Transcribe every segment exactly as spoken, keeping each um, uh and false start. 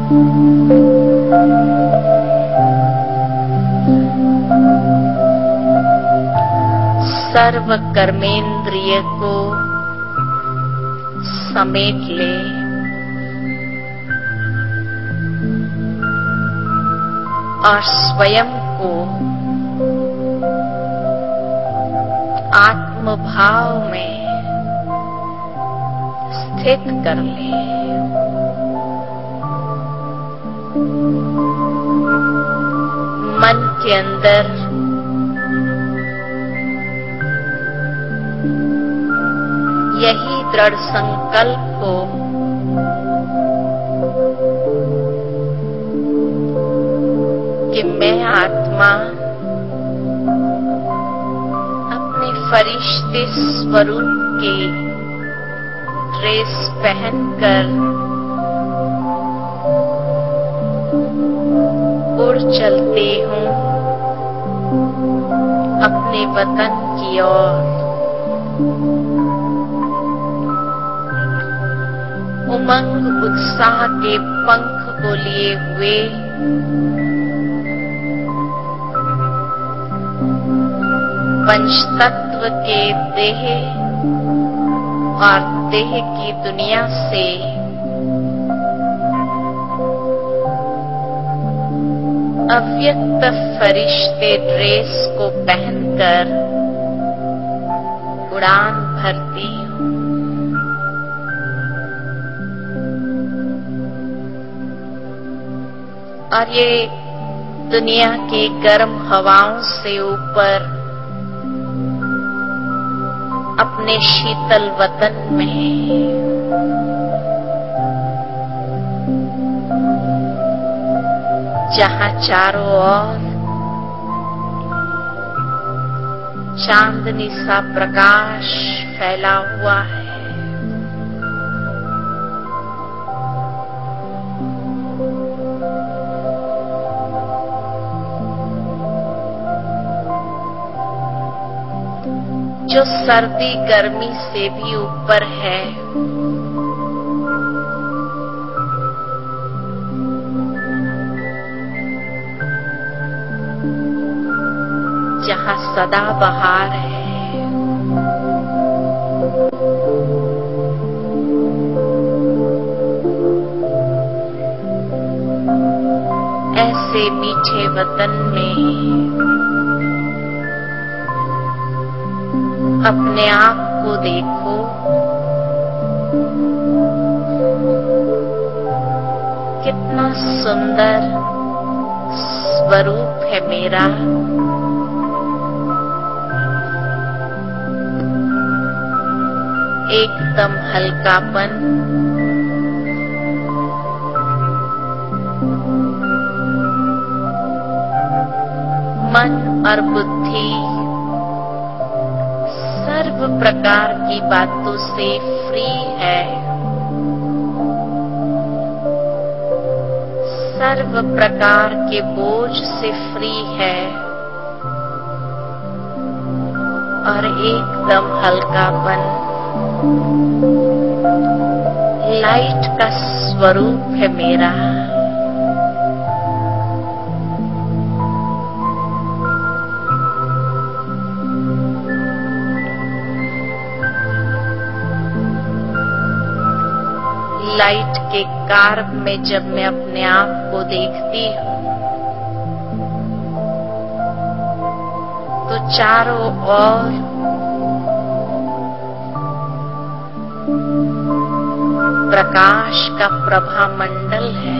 सर्व कर्मेंद्रिय को समेट ले और स्वयं को आत्म भाव में स्थित कर ले। मन के अंदर यही दृढ़ संकल्प हो कि मैं आत्मा अपने फरिश्ते स्वरूप के ड्रेस पहनकर उड़ चलते हूँ अपने वतन की ओर। उमंग उत्साह के पंख को लिए हुए पंचतत्व के देह और देह की दुनिया से अव्यक्त फरिश्ते ड्रेस को पहनकर उड़ान भरती हूँ। और ये दुनिया की गर्म हवाओं से ऊपर अपने शीतल वतन में जहाँ चारों ओर चांदनी सा प्रकाश फैला हुआ है। जो सर्दी गर्मी से भी ऊपर है, जहाँ सदा बहार है, ऐसे मीठे वतन में अपने आप को देखो। कितना सुंदर स्वरूप है मेरा। एकदम हल्कापन, मन और बुद्धि सर्व प्रकार की बातों से फ्री है। सर्व प्रकार के बोझ से फ्री है और एकदम हल्कापन लाइट का स्वरूप है मेरा। लाइट के कार्ब में जब मैं अपने आप को देखती हूँ तो चारों ओर प्रकाश का प्रभा मंडल है।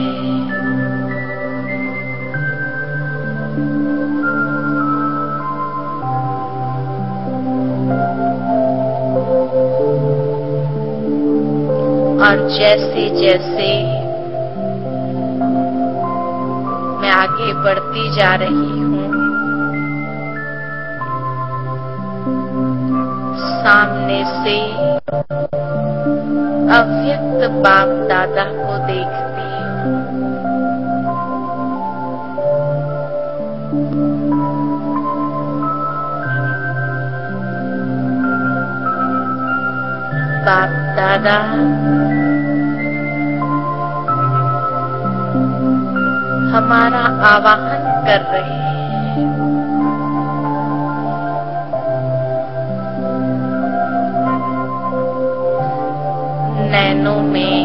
और जैसे जैसे मैं आगे बढ़ती जा रही हूँ, सामने से अव्यक्त बाप दादा को देखती हूँ। बाप दादा हमारा आवाहन कर रहे हैं। नैनों में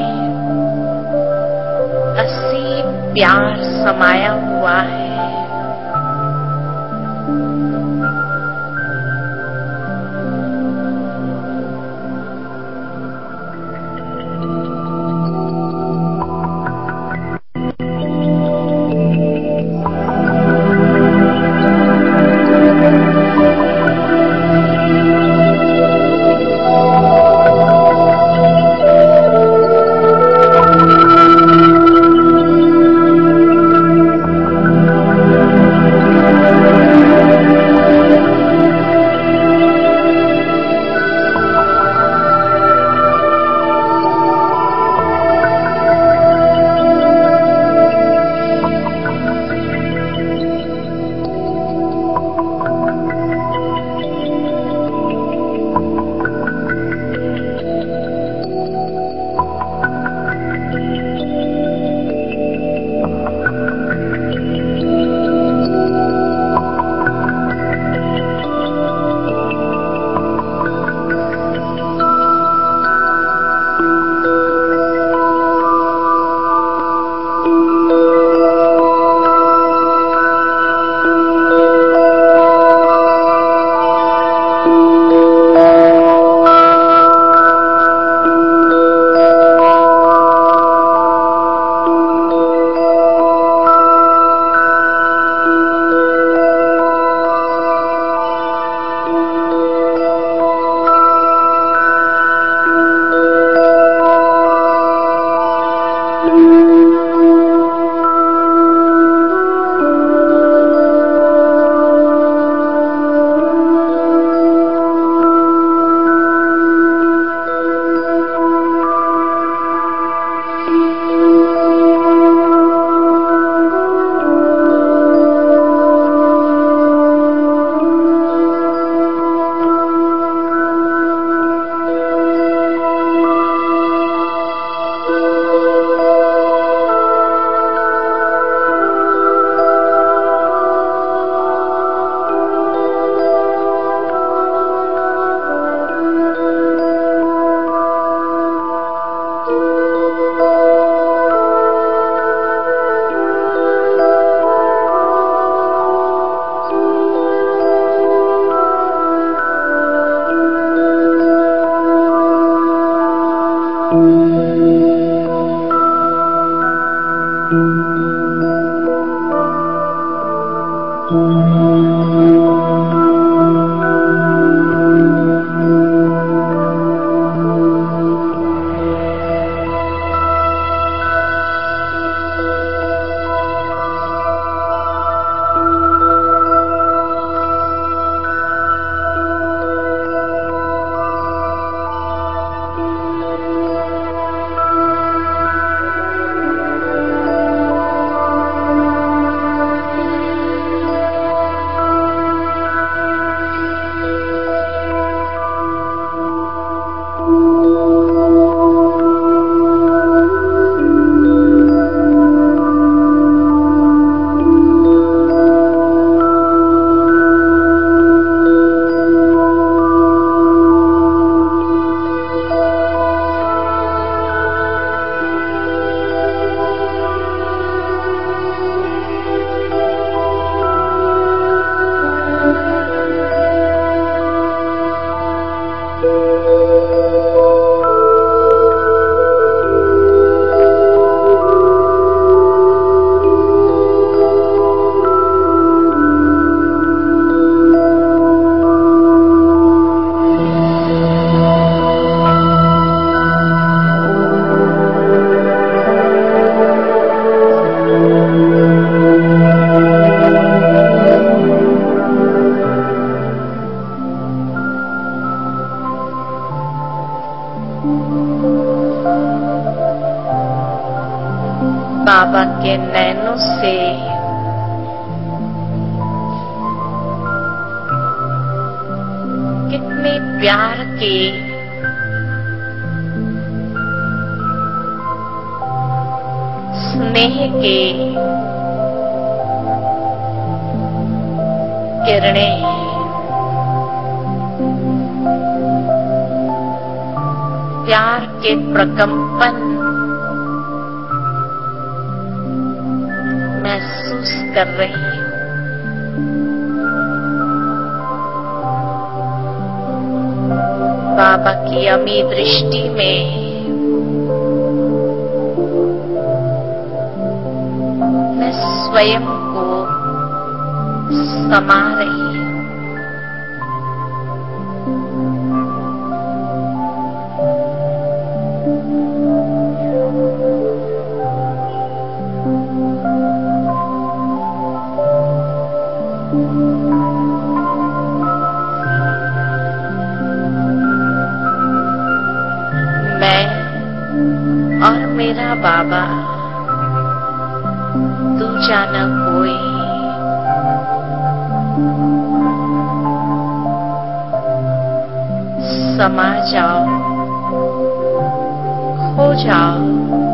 असीम प्यार समाया हुआ है। बाबा के नैनों से कितने प्यार के स्नेह के किरणें प्यार के प्रकंपन महसूस कर रही हूं। बाबा की अमी दृष्टि में मैं स्वयं को समा रही हूं। और मेरा बाबा दूजा न कोई, समा जाओ, खो जाओ,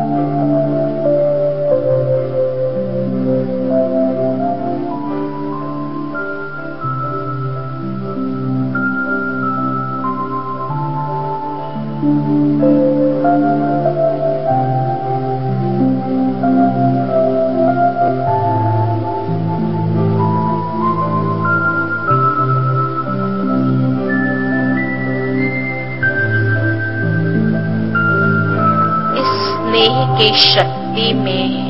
की शक्ति में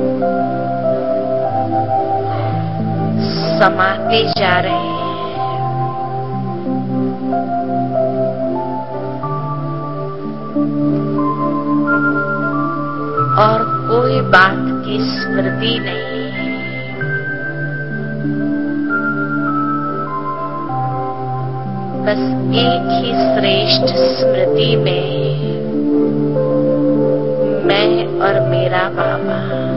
समाते जा रहे हैं। और कोई बात की स्मृति नहीं, बस एक ही श्रेष्ठ स्मृति में मैं और मेरा बाबा।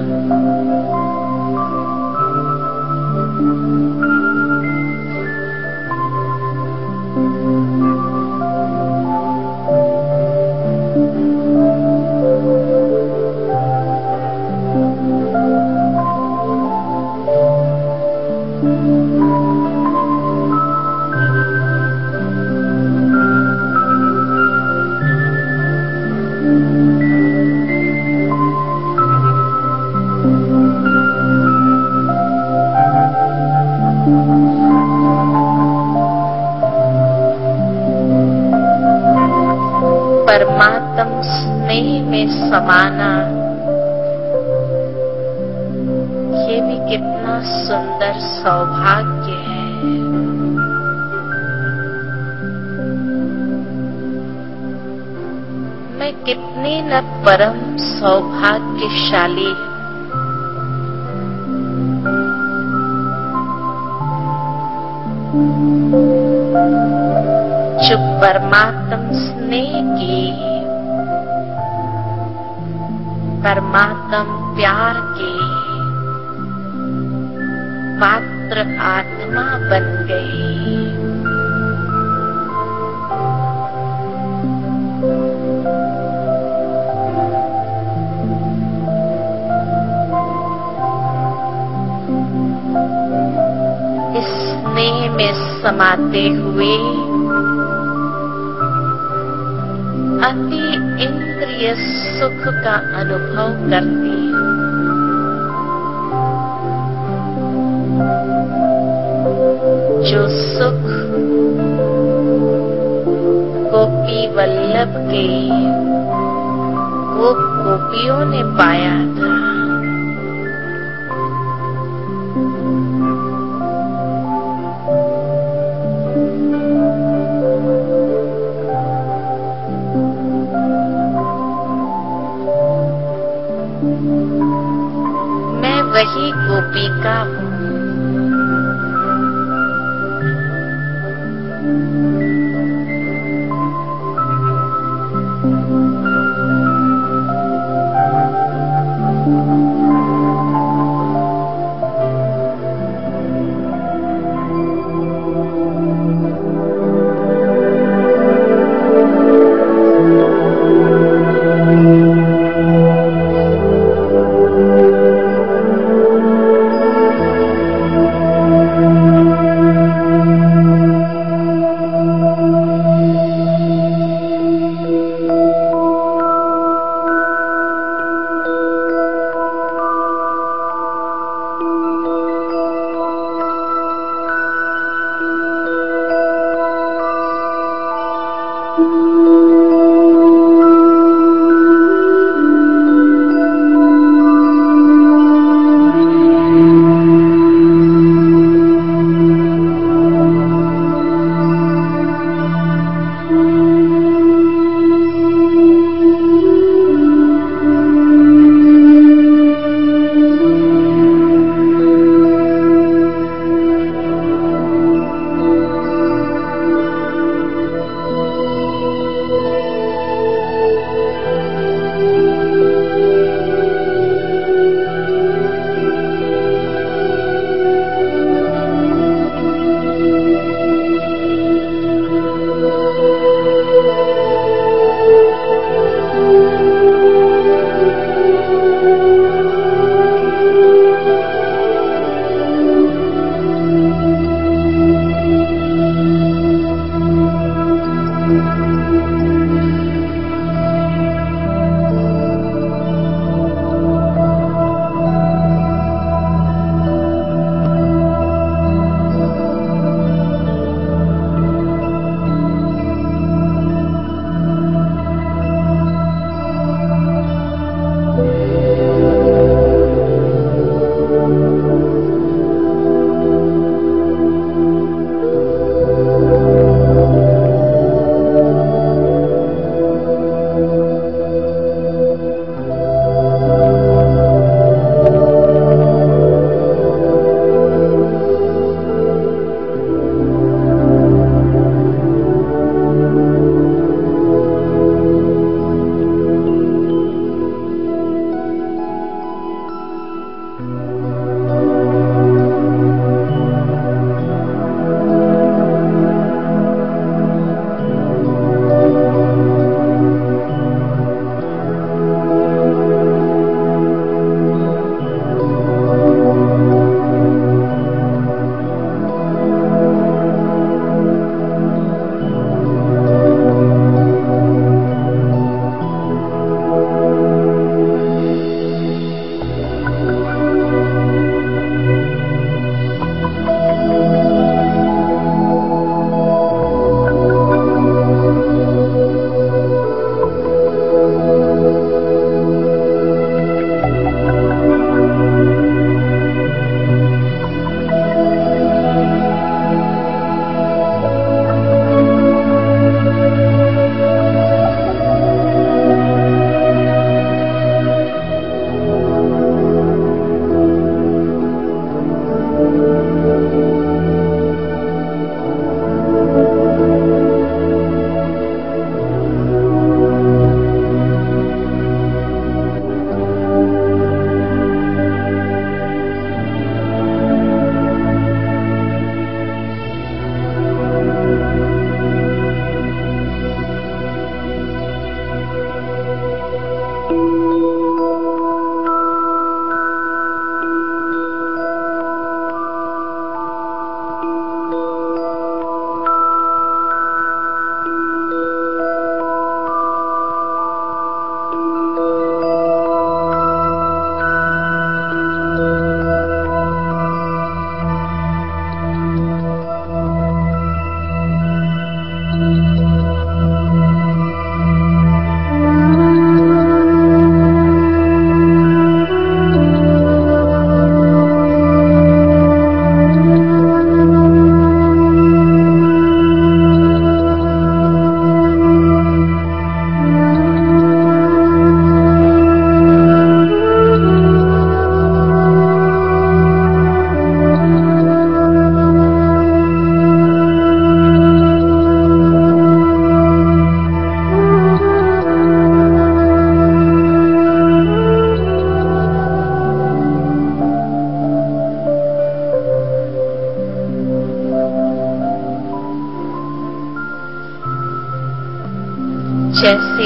परमात्म स्नेह में समाना, ये भी कितना सुंदर सौभाग्य है। मैं कितनी न परम सौभाग्यशाली हूं। जो परमात्म स्नेह की, परमात्म प्यार की पात्र आत्मा बन गई। इस स्नेह में समाते हुए अति इंद्रिय सुख का अनुभव करती हूँ। जो सुख गोपी वल्लभ के गोप गोपियों ने पाया था, मैं वही गोपिका हूँ।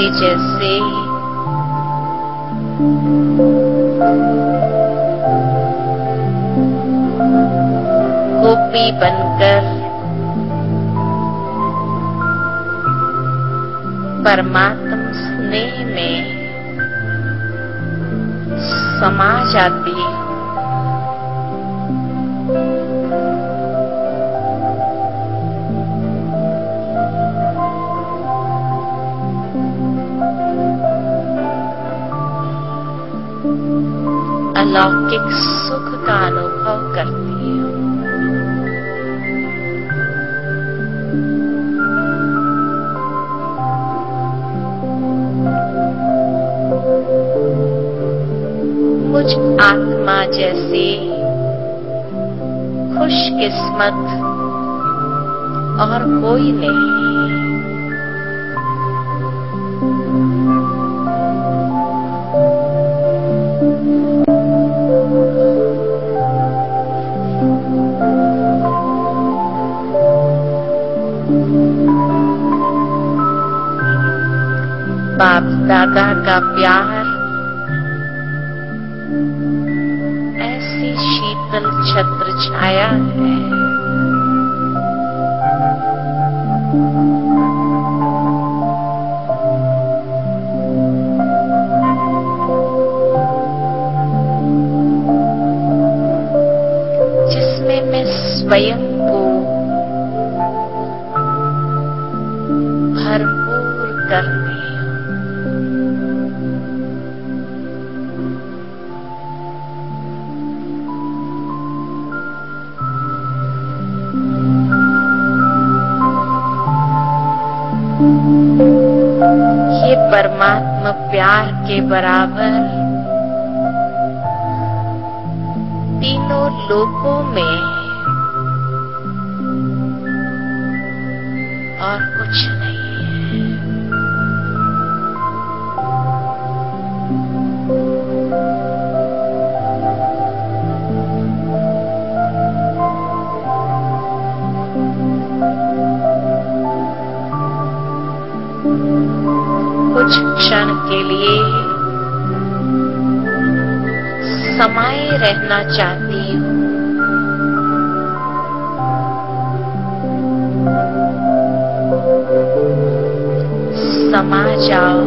के जैसे गोपी बनकर परमात्म स्नेह में समा जाती हूँ। अलौकिक सुख का अनुभव करती हूँ। मुझ आत्मा जैसी खुशकिस्मत और कोई नहीं। बाप दादा का प्यार ऐसी शीतल छत्र छाया है। जिसमें मैं स्वयं को भरपूर करती हूँ। ये परमात्मा प्यार के बराबर तीनों लोकों में और कुछ नहीं है। कुछ क्षण के लिए समाये रहना चाहती हूँ। समा जाओ,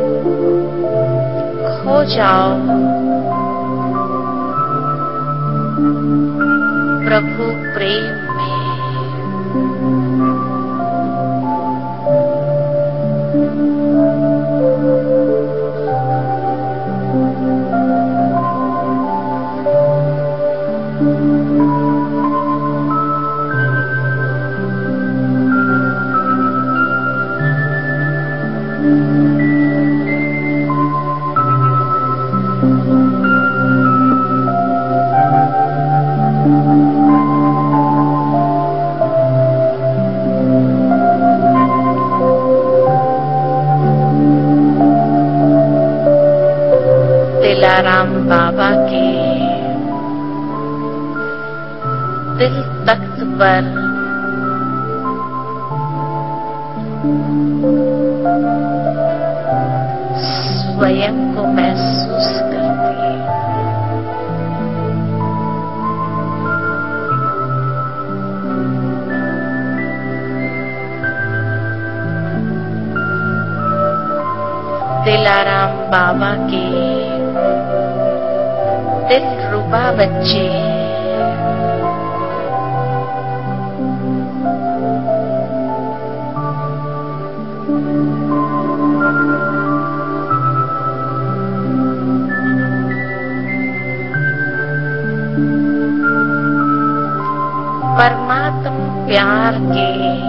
खो जाओ प्रभु प्रेम में। दिलाराम बाबा के दिल तख्त पर स्वयं को महसूस करती हूँ। दिलाराम बाबा के दिलरुबा बच्चे परमात्मा प्यार के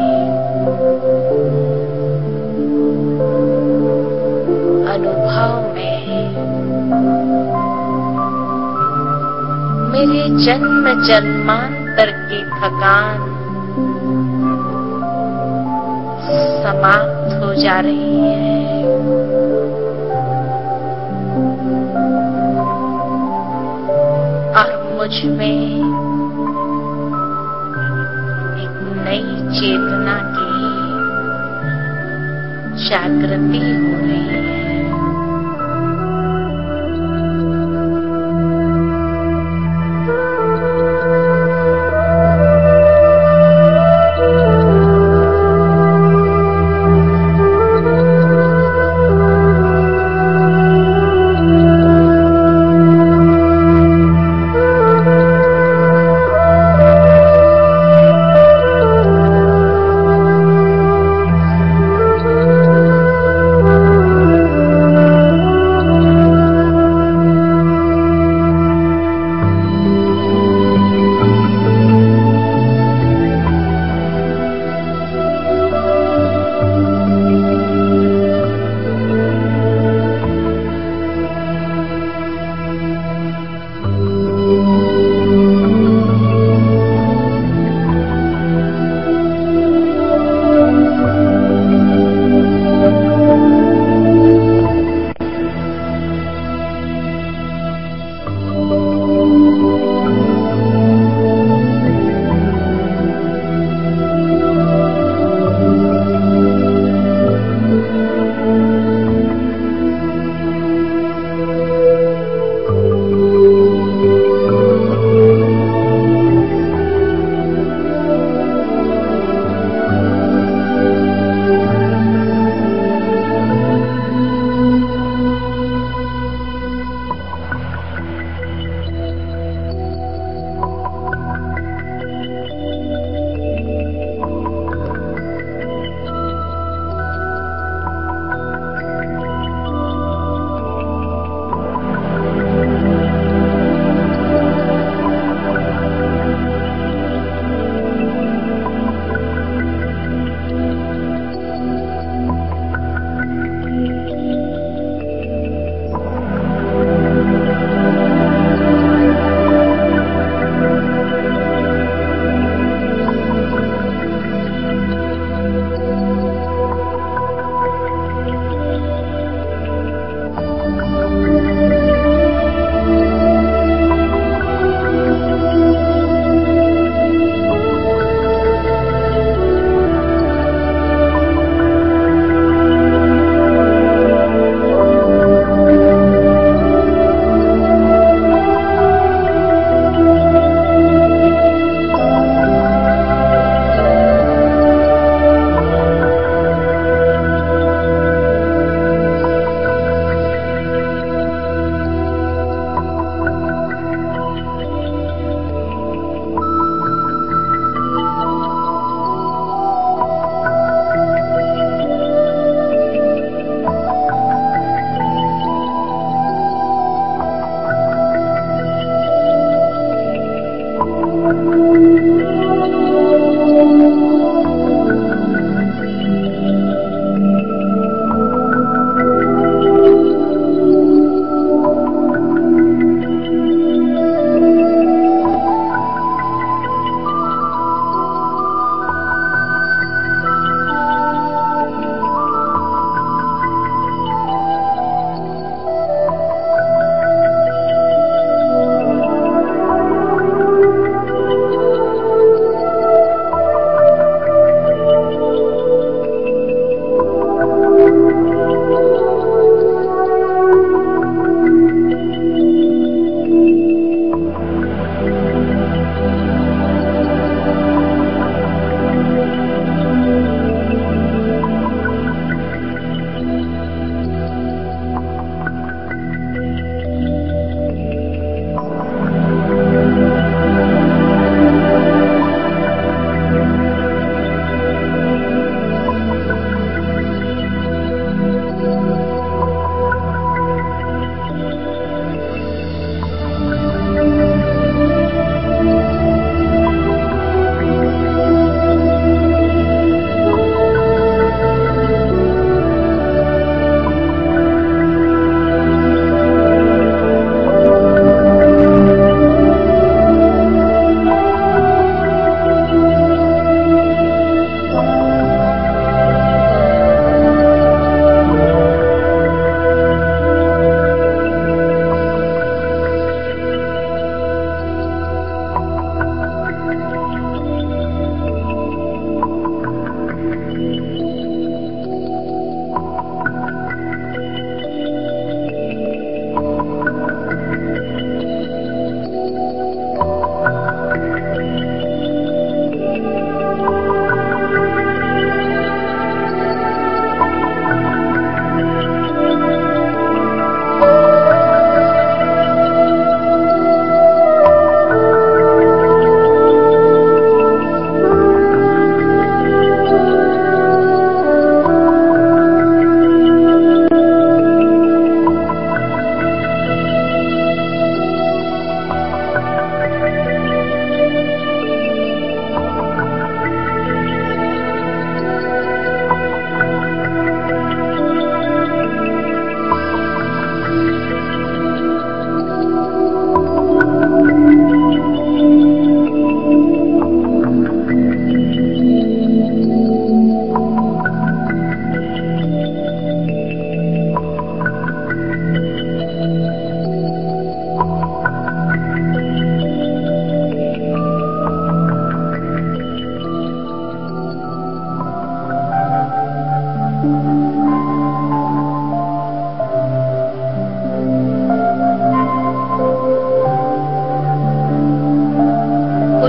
अनुभव में मेरे जन्म जन्मांतर की थकान समाप्त हो जा रही है। और मुझ में एक नई चेतना की जागृति हो रही है।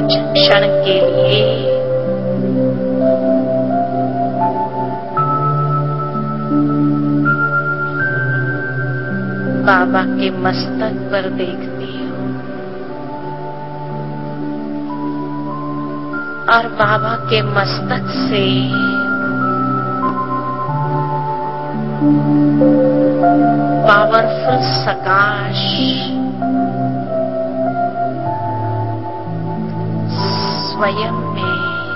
कुछ क्षण के लिए बाबा के मस्तक पर देखती हूँ और बाबा के मस्तक से पावरफुल प्रकाश स्वयं में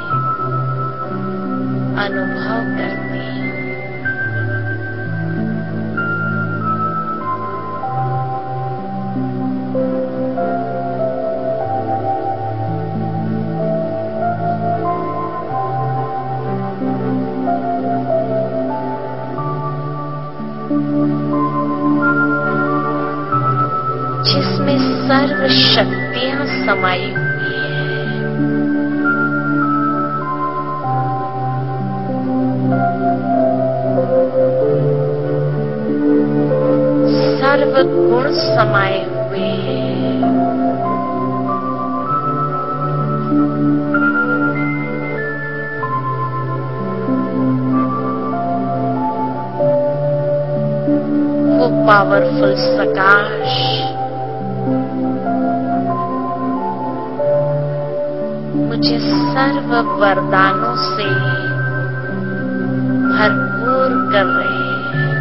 अनुभव करती हूँ। जिसमें सर्व शक्तियां समाई हुई है, सर्व गुण समाये हुए हैं, वो पावरफुल प्रकाश मुझे सर्व वरदानों से भरपूर कर रहे हैं,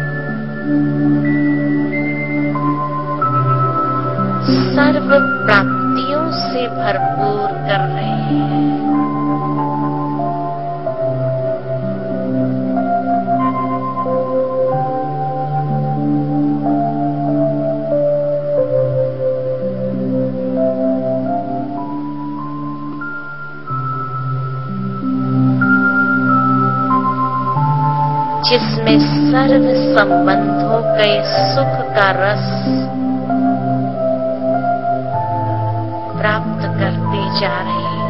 सर्व प्राप्तियों से भरपूर कर रहे हैं। जिसमें सर्व संबंधों के सुख का रस प्राप्त करती जा रही हूँ।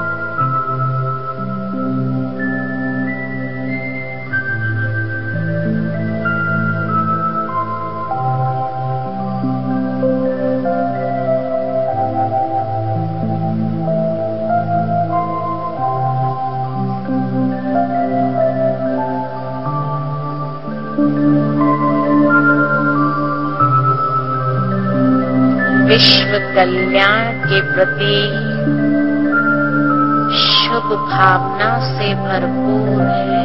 विश्व कल्याण के प्रति शुभ भावना से भरपूर है।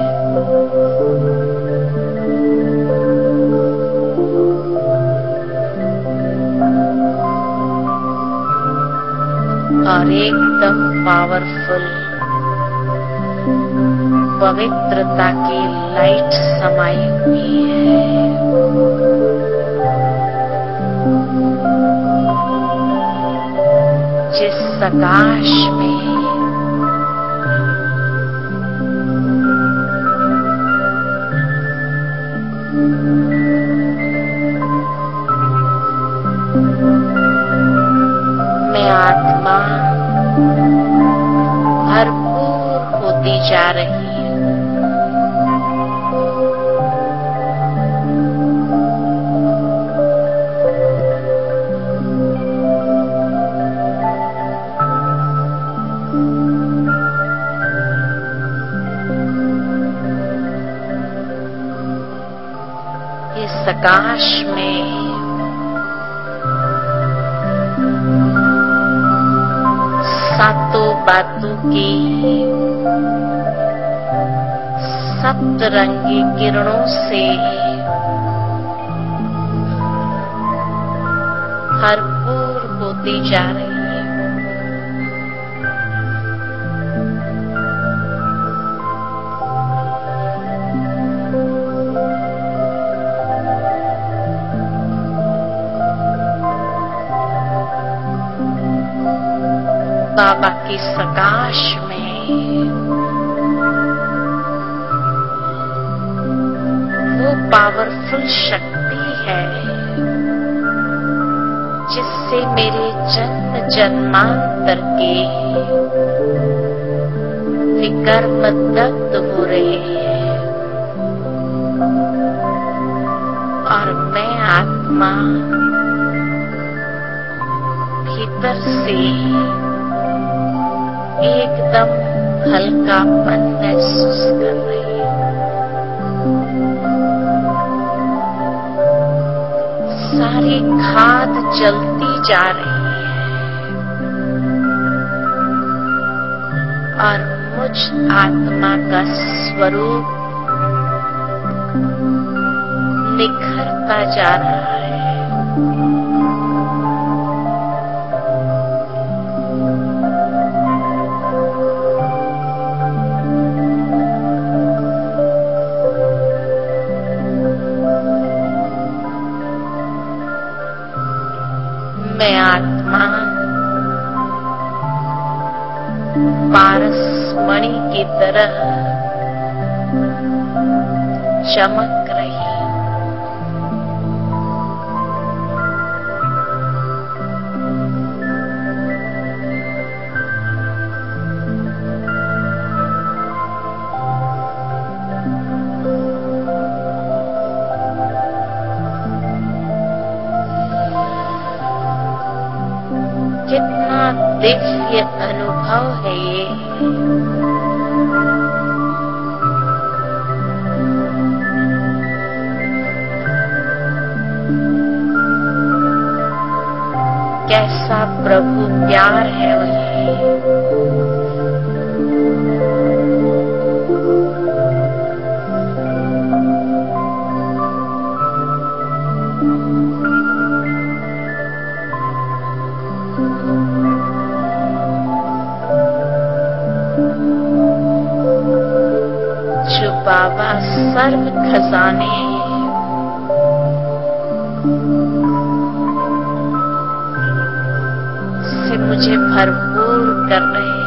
और एकदम पावरफुल पवित्रता की लाइट समाई हुई है। जिस प्रकाश में मैं आत्मा भरपूर होती जा रही हूँ। इस प्रकाश में सातों बातों की सप्तरंगी किरणों से भरपूर होती जा रही है। बाबा की प्रकाश में वो पावरफुल शक्ति है जिससे मेरे जन्म जन्मांतर के विकर्म दग्ध हो रहे हैं और मैं आत्मा भीतर से एकदम हल्कापन महसूस कर रही हूँ। सारी खाद जलती जा रही है और मुझ आत्मा का स्वरूप निखरता जा रहा है। मैं आत्मा पारसमणि की तरह चमक रही हूँ। कितना दिव्य अनुभव है ये। कैसा प्रभु प्यार है वही। जो बाबा सर्व खजाने से मुझे भरपूर कर रहे हैं।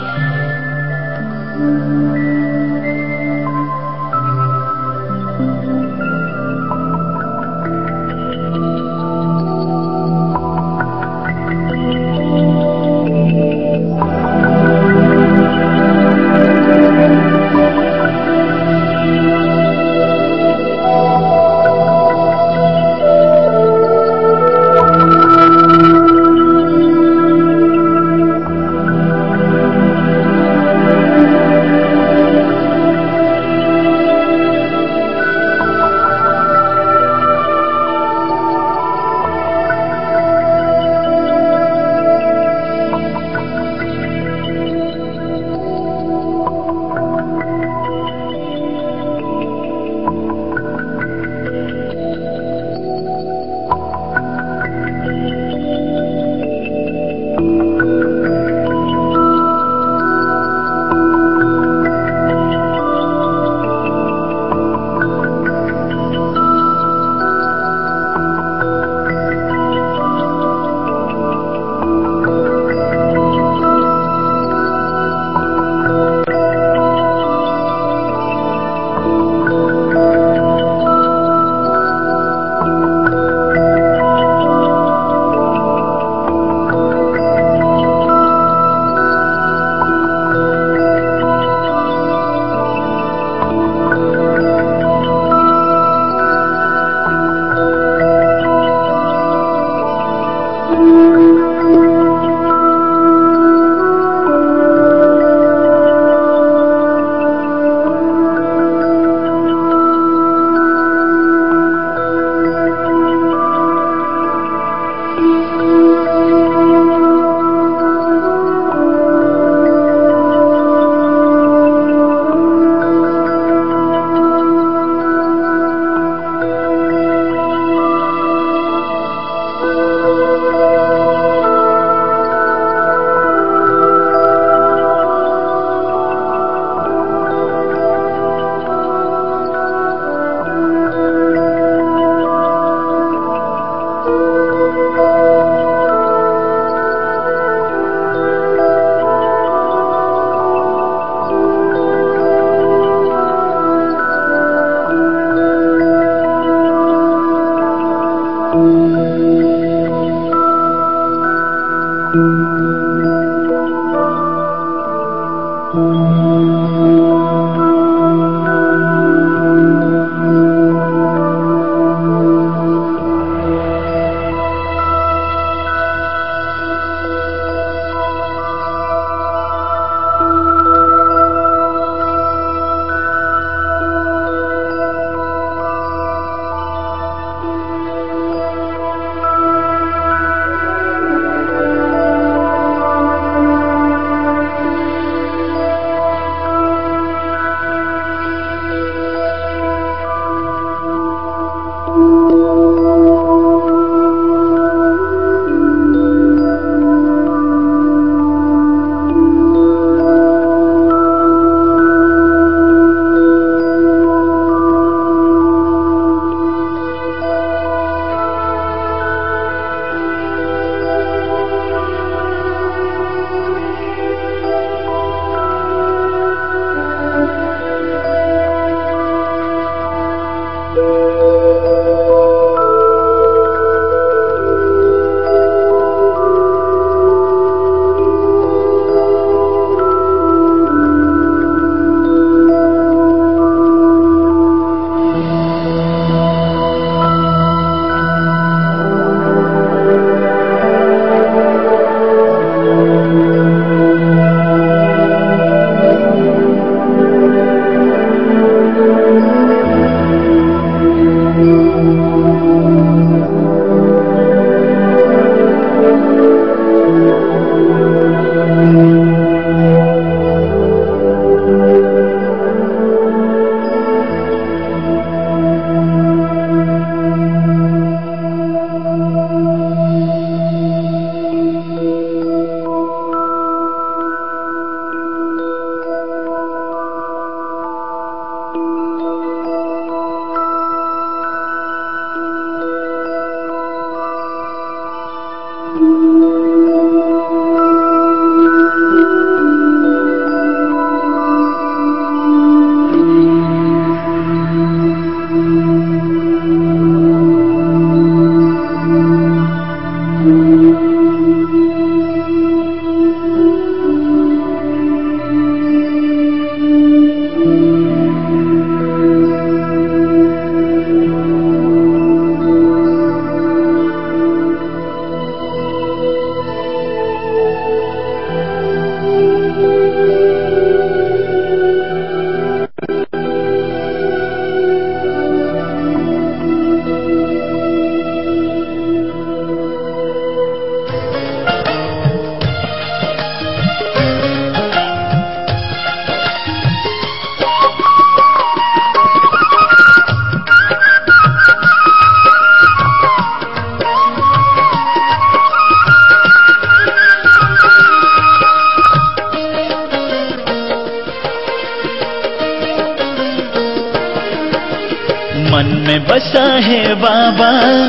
मन में बसा है बाबा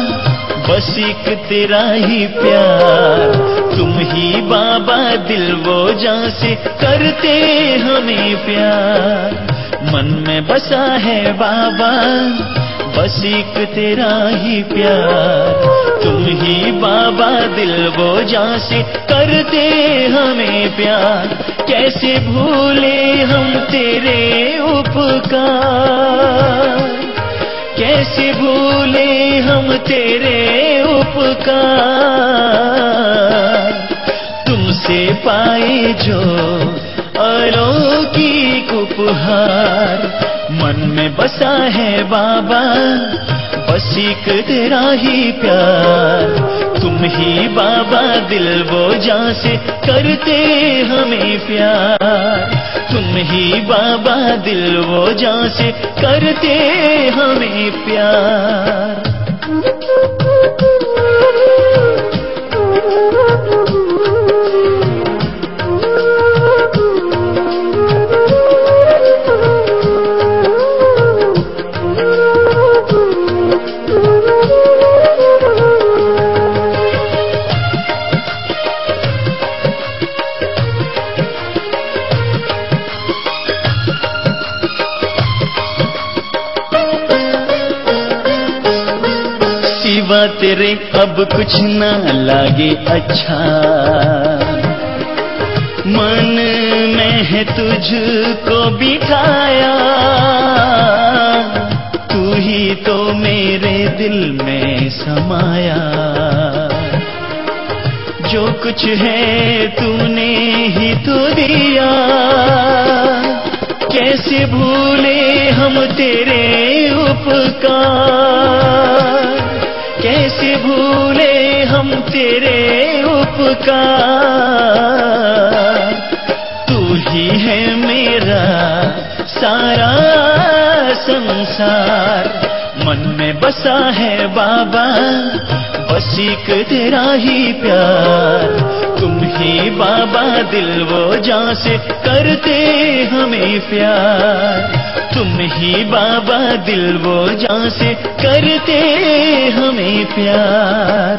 बस एक तेरा ही प्यार, तुम ही बाबा दिल वो जान से करते हमें प्यार। मन में बसा है बाबा बस एक तेरा ही प्यार, तुम ही बाबा दिल वो जान से करते हमें प्यार। कैसे भूले हम तेरे उपकार, कैसे भूले हम तेरे उपकार। तुमसे पाए जो अलौकिक उपहार, मन में बसा है बाबा बस एक तेरा ही प्यार। तुम ही बाबा दिल वो जान से करते हमें प्यार, तुम ही बाबा दिल वो जान से करते हमें प्यार। सिवा तेरे अब कुछ ना लागे अच्छा, मन में है तुझको बिठाया। तू ही तो मेरे दिल में समाया, जो कुछ है तूने ही तो दिया। कैसे भूले हम तेरे उपकार, कैसे भूले हम तेरे उपकार। तू ही है मेरा सारा संसार, मन में बसा है बाबा बस एक तेरा ही प्यार। तुम ही बाबा दिल वो जान से करते हमें प्यार, तुम ही बाबा दिल वो जान से करते हमें प्यार।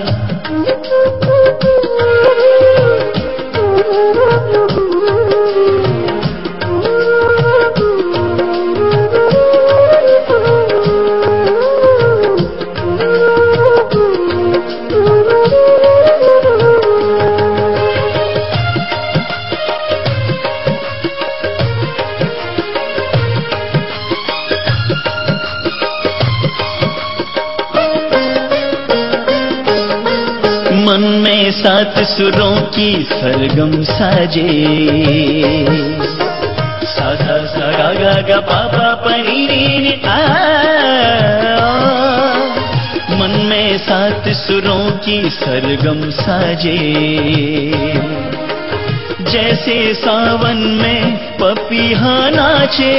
मन में सात सुरों की सरगम साजे, सा सा सा गा गा गा पा पा पनी नी आ। मन में सात सुरों की सरगम साजे। जैसे सावन में पपीहा नाचे,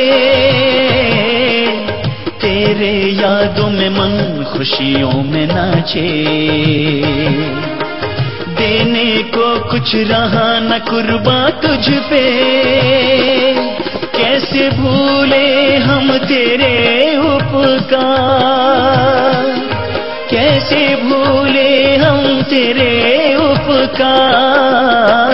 तेरे यादों में मन खुशियों में नाचे। देने को कुछ रहा न कुर्बा तुझ पे, कैसे भूले हम तेरे उपकार, कैसे भूले हम तेरे उपकार।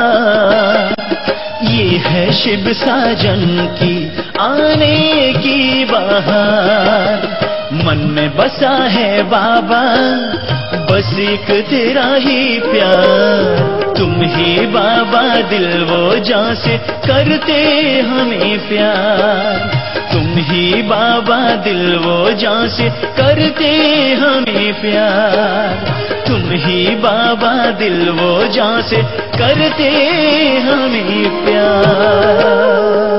ये है शिव साजन की आने की बहार, मन में बसा है बाबा बस एक तेरा ही प्यार। तुम ही बाबा दिल वो जान से करते हमें प्यार, तुम ही बाबा दिल वो जान से करते हमें प्यार, तुम ही बाबा दिल वो जान से करते हमें प्यार।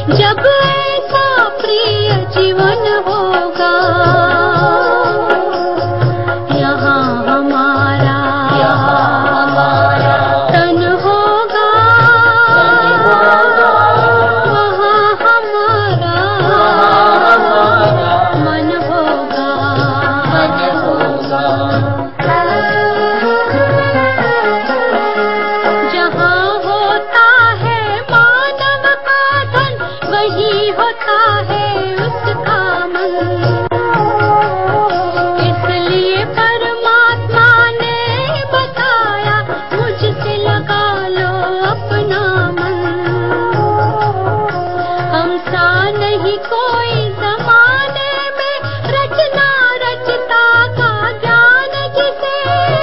जब ऐसा प्रिय जीवन होगा, यहाँ हमारा तन होगा, वहाँ हमारा मन होगा। जहाँ होता है मानव का धन, वही होता है उसका मन। इसलिए परमात्मा ने बताया, मुझसे लगा लो अपना मन। हमसा नहीं कोई जमाने में, रचना रचता का ज्ञान जिसे,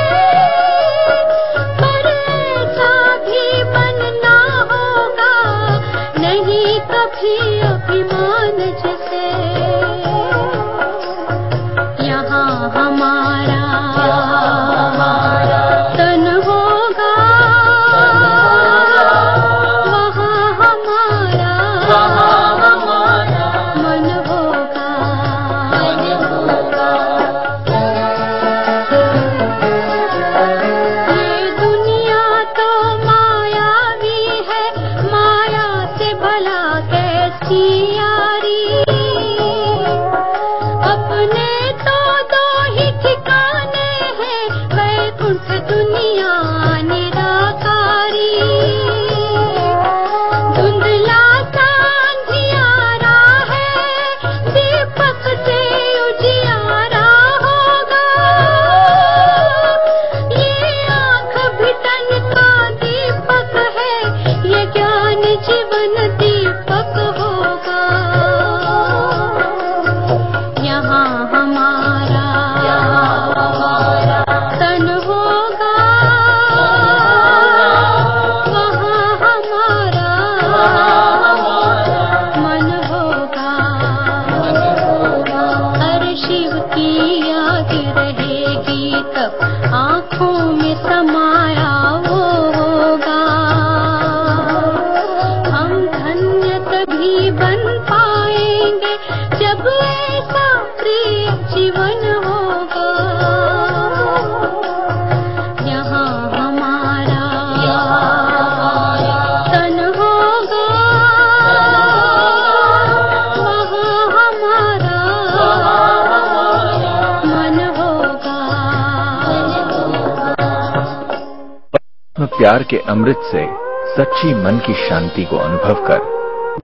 पर ऐसा भी बनना होगा, नहीं कभी अभिमान जिसे। यहाँ हमारा तन होगा, वहाँ हमारा मन होगा। ये दुनिया तो मायावी है, माया से भला कैसी यारी। अपने तो दो ही ठिकाने हैं, वैकुंठ दुनिया निराकारी। धुंधला सा अंधियारा है, दीपक से उजियारा होगा। ये आँख भी तन का दीपक है, ये ज्ञान जीवन दीपक होगा। यहाँ हमारा तन होगा, वहाँ हमारा मन होगा। हर शिव की याद रहेगी तब, आँखों में समाया वो होगा। हम धन्य तभी बन पाएंगे, जब ऐसा प्रिय जीवन होगा। यहाँ हमारा तन होगा, वहाँ हमारा मन होगा। प्यार के अमृत से सच्ची मन की शांति को अनुभव कर